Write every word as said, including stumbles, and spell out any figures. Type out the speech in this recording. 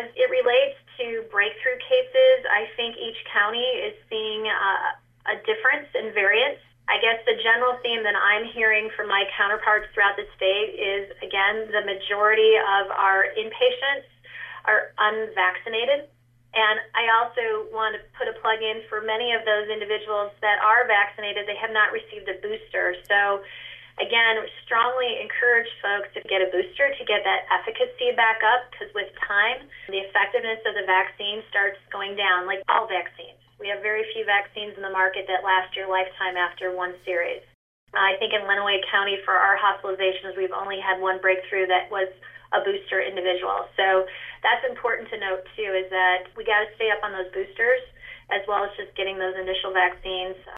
As it relates to breakthrough cases, I think each county is seeing uh, a difference in variance. I guess the general theme that I'm hearing from my counterparts throughout the state is, again, the majority of our inpatients are unvaccinated. And I also want to put a plug in for many of those individuals that are vaccinated. They have not received a booster. So, again, strongly encourage folks to get a booster to get that efficacy back up, because with time, the effectiveness of the vaccine starts going down, like all vaccines. We have very few vaccines in the market that last your lifetime after one series. I think in Lenawee County, for our hospitalizations, we've only had one breakthrough that was a booster individual. So that's important to note, too, is that we got to stay up on those boosters as well as just getting those initial vaccines.